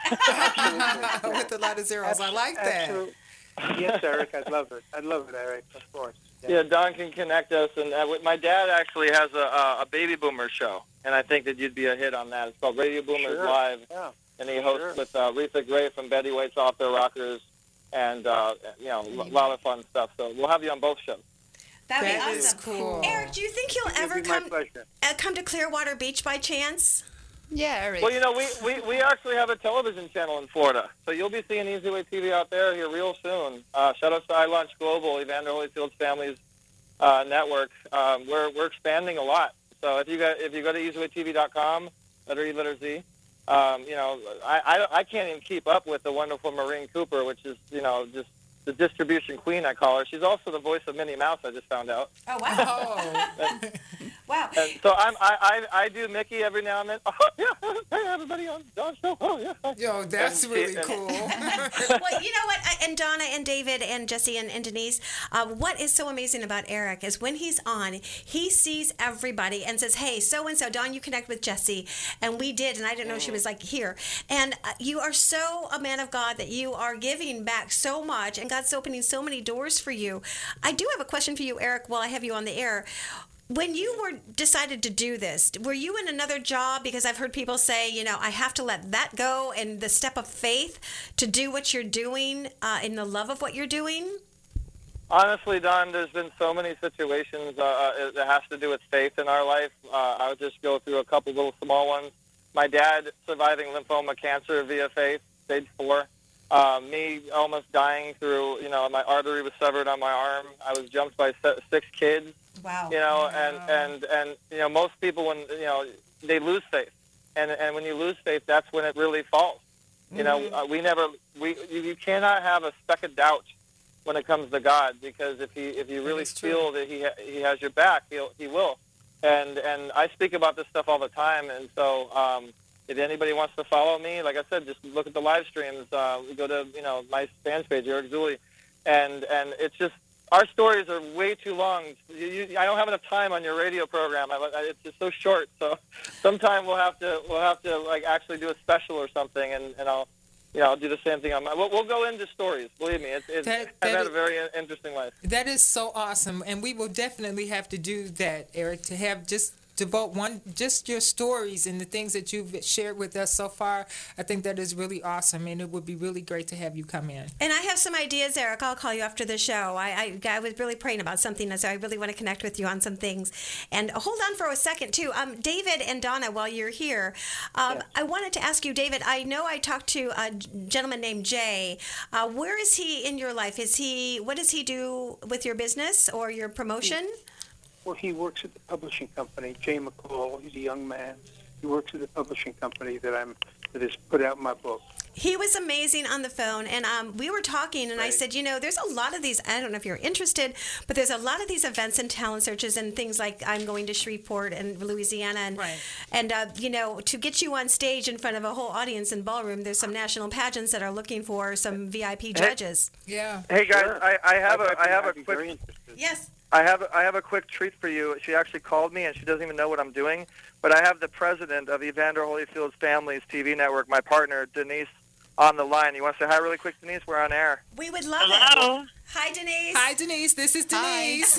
With a lot of zeros. I like that. Absolutely. Yes, Eric, I'd love it. I'd love it, Eric, of course. Yeah, Don can connect us, and uh, with- my dad actually has a, a a baby boomer show, and I think that you'd be a hit on that. It's called Radio Boomers Sure. Live, Yeah. and he hosts Sure. with uh, Retha Gray from Betty White's Off Their Rockers, and uh, you know, a lot of fun stuff. So we'll have you on both shows. That'd That be is awesome. cool. Eric, do you think you'll It'll ever be my come pleasure. uh, come to Clearwater Beach by chance? Yeah, Eric. Well, you know, we, we, we actually have a television channel in Florida, so you'll be seeing Easy Way T V out there here real soon. Uh, shout out to iLaunch Global, Evander Holyfield's Families uh, Network. Um, we're we're expanding a lot. So if you go if you go to easy way t v dot com, letter E, letter Z, um, you know, I, I I can't even keep up with the wonderful Maureen Cooper, which is you know just the distribution queen, I call her. She's also the voice of Minnie Mouse, I just found out. Oh wow! And, wow! and so I'm, I, I I do Mickey every now and then. Oh yeah, hey everybody on Don's show. Oh yeah. Yo, that's And- really and- cool. Well, you know what? I, and Donna and David and Jesse and, and Denise, uh, what is so amazing about Eric is when he's on, he sees everybody and says, hey, so-and-so, Don, you connect with Jesse. And we did, and I didn't know she was like here. And uh, you are so a man of God that you are giving back so much, and God's opening so many doors for you. I do have a question for you, Eric, while I have you on the air. When you were decided to do this, were you in another job? Because I've heard people say, you know, I have to let that go and the step of faith to do what you're doing uh, in the love of what you're doing. Honestly, Don, there's been so many situations uh, that has to do with faith in our life. Uh, I'll just go through a couple little small ones. My dad surviving lymphoma cancer via faith, stage four. Uh, me almost dying through, you know, my artery was severed on my arm. I was jumped by se- six kids. Wow. You know, and, and, and, you know, most people, when, you know, they lose faith. And, and when you lose faith, that's when it really falls. You know, Mm-hmm. uh, we never, we, you, you cannot have a speck of doubt when it comes to God, because if he, if you really feel that he, ha- he has your back, he'll, he will. And, and I speak about this stuff all the time. And so, um, if anybody wants to follow me, like I said, just look at the live streams. Uh, we go to, you know, my fans page, Eric Zuley, and, and it's just, our stories are way too long. You, you, I don't have enough time on your radio program. I, I, it's just so short. So sometime we'll have to we'll have to like actually do a special or something, and, and I'll you know I'll do the same thing on my. We'll, we'll go into stories. Believe me, it's, it's That- I've that had is- a very interesting life. That is so awesome, and we will definitely have to do that, Eric, to have just devote one, just your stories and the things that you've shared with us so far. I think that is really awesome, and it would be really great to have you come in. And I have some ideas, Eric. I'll call you after the show. I, I, I was really praying about something, so I really want to connect with you on some things. And hold on for a second, too. Um, David and Donna, while you're here, um, I wanted to ask you, David, I know I talked to a gentleman named Jay. Uh, where is he in your life? Is he? What does he do with your business or your promotion? Well, he works at the publishing company, Jay McCall. He's a young man. He works at the publishing company that I'm that has put out my book. He was amazing on the phone, and um, we were talking, and I said, you know, there's a lot of these, I don't know if you're interested, but there's a lot of these events and talent searches and things like I'm going to Shreveport and Louisiana, and, and uh, you know, to get you on stage in front of a whole audience in ballroom, there's some national pageants that are looking for some V I P judges. Yeah. Hey guys, I, I have a I have a I'd be very quick interested. Yes. I have I have a quick treat for you. She actually called me, and she doesn't even know what I'm doing. But I have the president of Evander Holyfield's Families T V network, my partner Denise, on the line. You want to say hi really quick, Denise? We're on air. We would love Hello. it. Hi, Denise. Hi, Denise. This is Denise.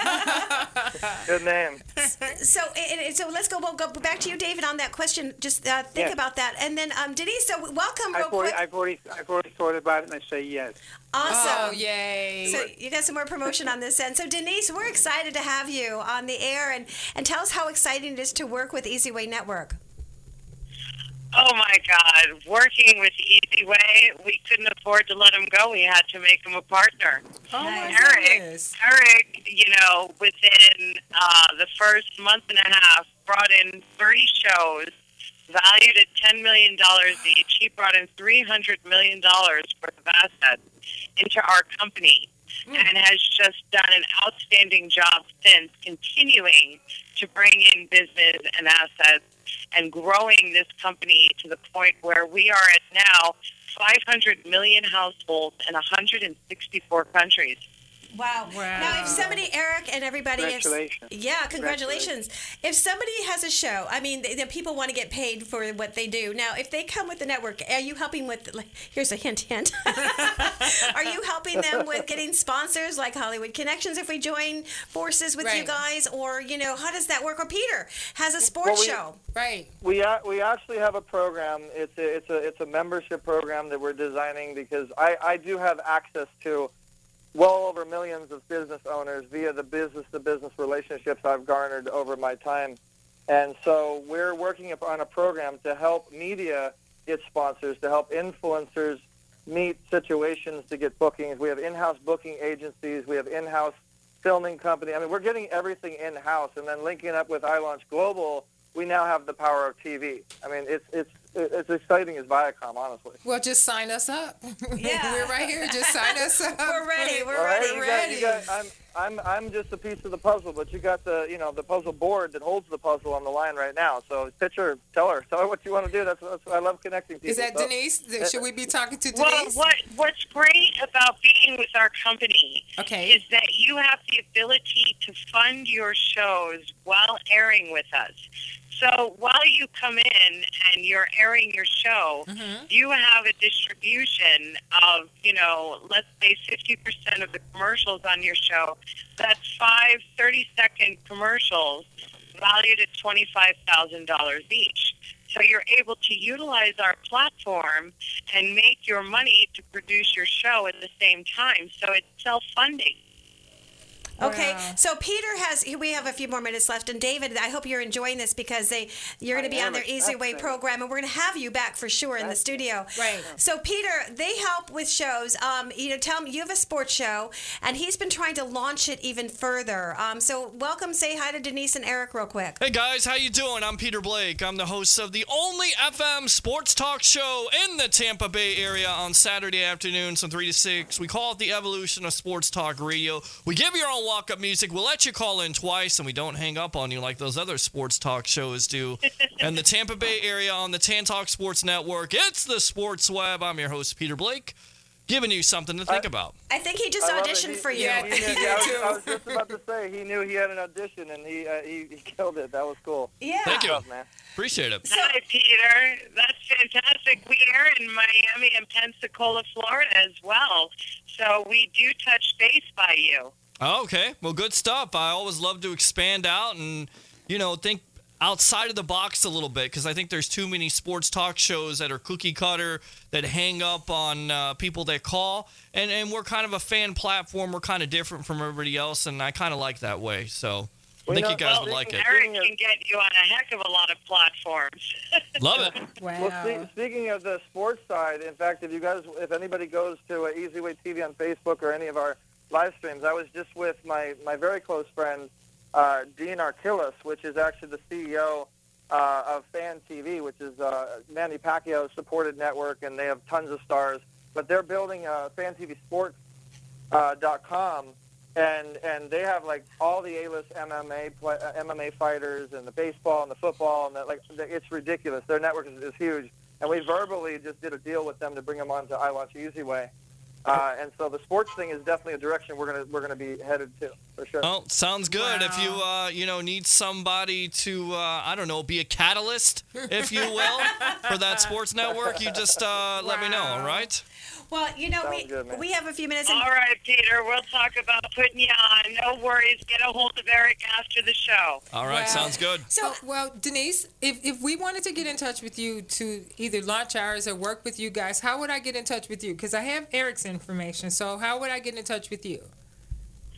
Good name. So, and- and so let's go. We'll go back to you, David, on that question. Just uh, think Yes. about that, and then um, Denise. So, welcome, real I've already, quick. I've already, I've already thought about it, and I say yes. Awesome. Oh, yay. So you got some more promotion on this end. So Denise, we're excited to have you on the air, and, and tell us how exciting it is to work with Easy Way Network. Oh my God! Working with Easy Way, we couldn't afford to let him go. We had to make him a partner. Oh my Eric, goodness. Eric, you know, within uh, the first month and a half, brought in thirty shows valued at ten million dollars each. He brought in three hundred million dollars worth of assets into our company, mm. and has just done an outstanding job since, continuing to bring in business and assets and growing this company to the point where we are at now five hundred million households in one hundred sixty-four countries. Wow. Wow. Now, if somebody, Eric and everybody... If, Congratulations. yeah, congratulations. If somebody has a show, I mean, the, the people want to get paid for what they do. Now, if they come with the network, are you helping with... Like, here's a hint, hint. Are you helping them with getting sponsors like Hollywood Connections if we join forces with Right. you guys? Or, you know, how does that work? Or Peter has a sports Well, we- show. Right. We a- we actually have a program. It's a, it's a it's a membership program that we're designing because I, I do have access to well over millions of business owners via the business-to-business relationships I've garnered over my time. And so we're working on a program to help media get sponsors, to help influencers meet situations to get bookings. We have in-house booking agencies. We have in-house filming company. I mean, we're getting everything in-house. And then linking up with iLaunch Global, we now have the power of T V. I mean, it's it's it's exciting as Viacom, honestly. Well, just sign us up. Yeah. We're right here. Just sign us up. We're ready. We're All right, ready. you We're got- ready. you got- I'm, I'm, I'm just a piece of the puzzle, but you got the, you know, the puzzle board that holds the puzzle on the line right now. So pitch her, tell her, tell her what you want to do. That's, that's I love connecting people. Is that So- Denise? Should we be talking to Well, Denise? what what's great about being with our company Okay. is that you have the ability to fund your shows while airing with us. So while you come in and you're airing your show, Mm-hmm. you have a distribution of, you know, let's say fifty percent of the commercials on your show. That's five thirty-second commercials valued at twenty-five thousand dollars each. So you're able to utilize our platform and make your money to produce your show at the same time. So it's self-funding. Okay, Wow. so Peter has. We have a few more minutes left, and David, I hope you're enjoying this because they you're going to I be on am their Easy Way expecting. program, and we're going to have you back for sure in the studio. Right. So Peter, they help with shows. Um, you know, tell me you have a sports show, and he's been trying to launch it even further. Um, so welcome. Say hi to Denise and Eric real quick. Hey guys, how you doing? I'm Peter Blake. I'm the host of the only F M sports talk show in the Tampa Bay area on Saturday afternoons from three to six. We call it the evolution of sports talk radio. We give you our own walk-up music. We'll let you call in twice, and we don't hang up on you like those other sports talk shows do. And the Tampa Bay area on the Tan Talk Sports Network, it's the Sports Web. I'm your host, Peter Blake, giving you something to think I- about. I think he just I love it. auditioned He- for you. Yeah, He knew, He yeah, I, did was, I was too. just about to say he knew he had an audition and he uh, he, he killed it. That was cool. Yeah. Thank you. Stuff, man. Appreciate it. Hi, Peter. That's fantastic. We air in Miami and Pensacola, Florida as well. So we do touch base by you. Oh, okay. Well, good stuff. I always love to expand out and, you know, think outside of the box a little bit because I think there's too many sports talk shows that are cookie cutter that hang up on uh, people that call. And, and we're kind of a fan platform. We're kind of different from everybody else, and I kind of like that way. So I Well, think you you know, guys well, would like it. Eric can get you on a heck of a lot of platforms. Love it. Wow. Well, spe- speaking of the sports side, in fact, if you guys, if anybody goes to uh, Easy Way T V on Facebook or any of our live streams, I was just with my, my very close friend, uh, Dean Archillis, which is actually the C E O uh, of Fan T V, which is uh, Manny Pacquiao's supported network, and they have tons of stars. But they're building uh, Fan T V Sports uh, dot com, and and they have like all the A-list M M A play, uh, M M A fighters and the baseball and the football and the, like it's ridiculous. Their network is, is huge, and we verbally just did a deal with them to bring them on to iLaunch Easy Way. Uh, and so the sports thing is definitely a direction we're gonna we're gonna be headed to for sure. Well, sounds good. If you uh, you know need somebody to uh, I don't know be a catalyst, if you will, for that sports network, you just uh, let me know. All right. Well, you know, Sounds we good, man. we have a few minutes. And All right, Peter, we'll talk about putting you on. No worries. Get a hold of Eric after the show. All right. Wow. Sounds good. So, well, Denise, if, if we wanted to get in touch with you to either launch ours or work with you guys, how would I get in touch with you? Because I have Eric's information. So how would I get in touch with you?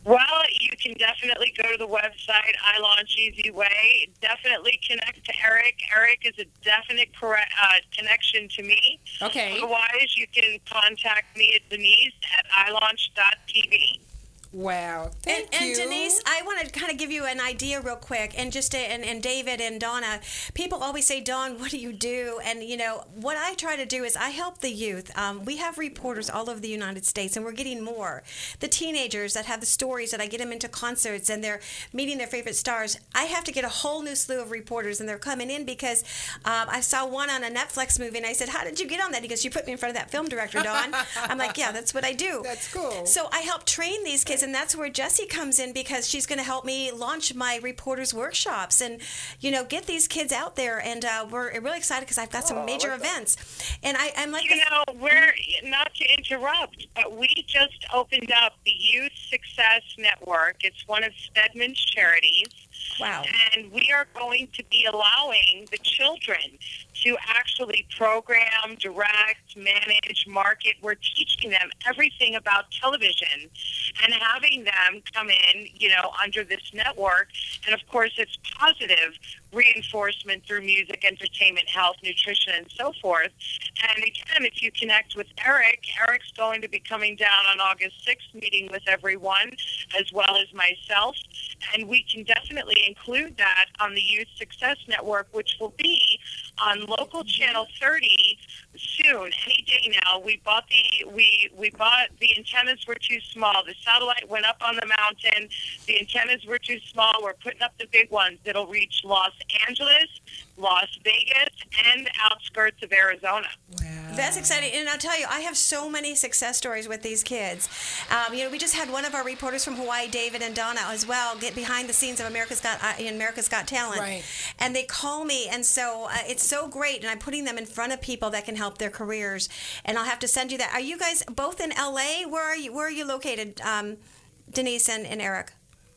Well, you can definitely go to the website, I Launch Easy Way. Definitely connect to Eric. Eric is a definite correct, uh, connection to me. Okay. Otherwise, you can contact me at Denise at i launch dot t v. Wow. Thank and, you. and Denise, I want to kind of give you an idea real quick, and just to, and, and David and Donna, people always say, Dawn, what do you do? And you know what I try to do is I help the youth. Um, we have reporters all over the United States, and we're getting more. The teenagers that have the stories that I get them into concerts, and they're meeting their favorite stars. I have to get a whole new slew of reporters, and they're coming in because um, I saw one on a Netflix movie, and I said, how did you get on that? He goes, you put me in front of that film director, Dawn. I'm like, yeah, that's what I do. That's cool. So I help train these kids, and that's where Jessie comes in, because she's going to help me launch my reporters workshops and, you know, get these kids out there. And uh, we're really excited because I've got some Oh, major like that. events. And I, I'm like, You know, we're, not to interrupt, but we just opened up the Youth Success Network. It's one of Stedman's charities. Wow. And we are going to be allowing the children to actually program, direct, manage, market. We're teaching them everything about television and having them come in, you know, under this network. And, of course, it's positive reinforcement through music, entertainment, health, nutrition, and so forth. And, again, if you connect with Eric, Eric's going to be coming down on August sixth, meeting with everyone, as well as myself. And we can definitely include that on the Youth Success Network, which will be on local channel thirty soon, any day now. We bought the we we bought the antennas were too small. The satellite went up on the mountain. The antennas were too small. We're putting up the big ones that'll reach Los Angeles, Las Vegas, and outskirts of Arizona. That's exciting. And I'll tell you, I have so many success stories with these kids. Um, you know, we just had one of our reporters from Hawaii, David and Donna, as well, get behind the scenes of America's Got uh, America's Got Talent. Right. And they call me, and so uh, it's so great. And I'm putting them in front of people that can help their careers. And I'll have to send you that. Are you guys both in L A? Where are you? Where are you located, um, Denise and, and Eric?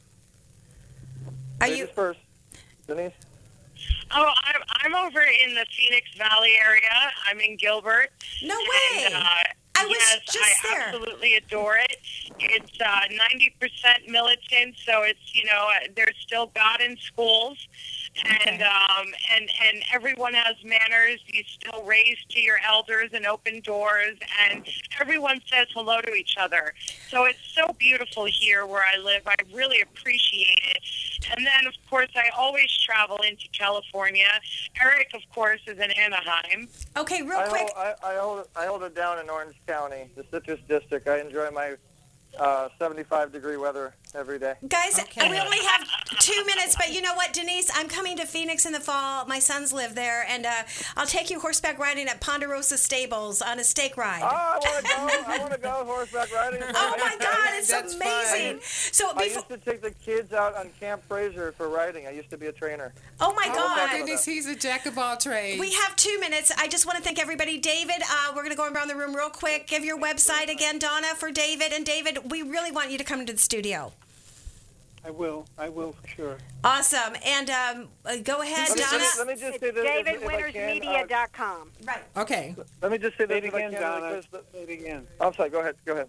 Are Ladies you first, Denise? Oh, I'm, I'm over in the Phoenix Valley area. I'm in Gilbert. No way. And, uh, I was yes, just I there. absolutely adore it. It's uh, ninety percent militant, so it's, you know, uh, there's still God in schools. And um, and and everyone has manners. You still raise to your elders and open doors, and everyone says hello to each other. So it's so beautiful here where I live. I really appreciate it. And then, of course, I always travel into California. Eric, of course, is in Anaheim. Okay, real I quick. Hold, I, I, hold it, I hold it down in Orange County, the Citrus District. I enjoy my uh, seventy-five degree weather every day. Guys, we only have two minutes, but you know what, Denise? I'm coming to Phoenix in the fall. My sons live there, and uh, I'll take you horseback riding at Ponderosa Stables on a stake ride. Oh, I want to go. I want to go horseback riding. Oh, my God, it's That's amazing. fun. So I before, used to take the kids out on Camp Fraser for riding. I used to be a trainer. oh my Oh God. my goodness, he's a jack of all trades. We have two minutes. I just want to thank everybody. David, uh, we're going to go around the room real quick. Give your website again, Donna, for David. And David, we really want you to come into the studio. I will. I will for sure. Awesome. And um, uh, go ahead, Let me, Donna. let me, let me just say this. if- if I can, uh, david winters media dot com. Right. Okay. Let me just say Say this it if I again, can, Donna. really, 'cause Say it again. the- I'm sorry. Go ahead. Go ahead.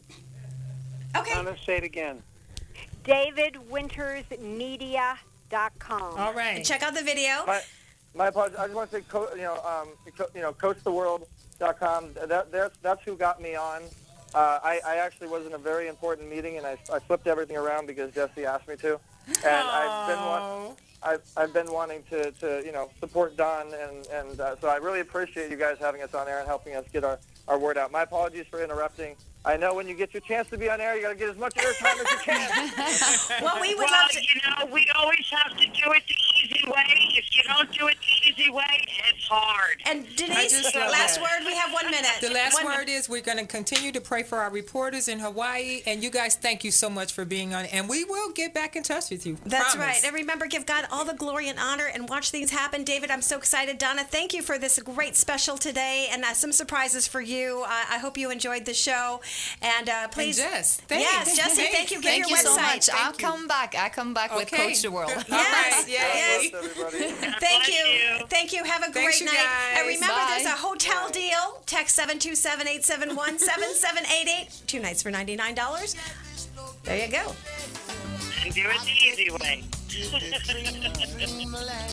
Okay. Donna, say it again. david winters media dot com. All right. Check out the video. My, my apologies. I just want to say, co- you know, um, co- you know, coach the world dot com. That, that's that's who got me on. Uh, I, I actually was in a very important meeting, and I, I flipped everything around because Jesse asked me to. And I've been wa- I've, I've been wanting to, to you know support Don, and and uh, so I really appreciate you guys having us on air and helping us get our, our word out. My apologies for interrupting. I know when you get your chance to be on air, you got to get as much airtime as you can. Well, we would well, love to. you know, we always have to do it the easy way. If you don't do it the easy way, it's hard. And I Denise, just love last that. word. We have one minute. The last One- word is we're going to continue to pray for our reporters in Hawaii. And you guys, thank you so much for being on. And we will get back in touch with you. That's Promise. right. And remember, give God all the glory and honor and watch things happen. David, I'm so excited. Donna, thank you for this great special today and uh, some surprises for you. Uh, I hope you enjoyed the show. And uh, please. And Jess, thanks. Yes, Jesse, Thanks. thank you. Give Thank your you so website. much. Thank I'll you. come back. I come back with Okay. Coach the World. Yes, right. yes. God bless everybody. Thank bless you. you. Thank you. Have a Thanks, great you night. guys. And remember, Bye. there's a hotel deal. Text seven two seven, eight seven one, seven seven eight eight. Two nights for ninety-nine dollars. There you go. And do it the easy way.